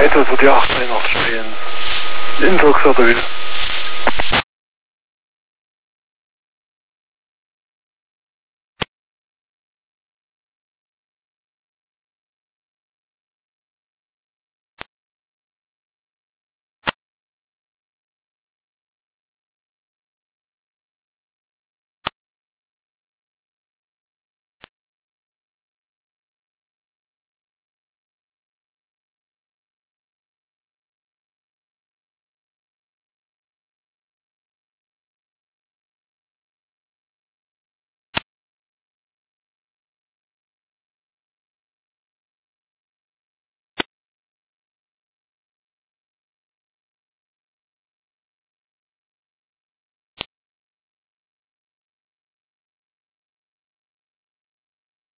Eventueel voor die 8 mee nog spelen. De indruk zat er weer.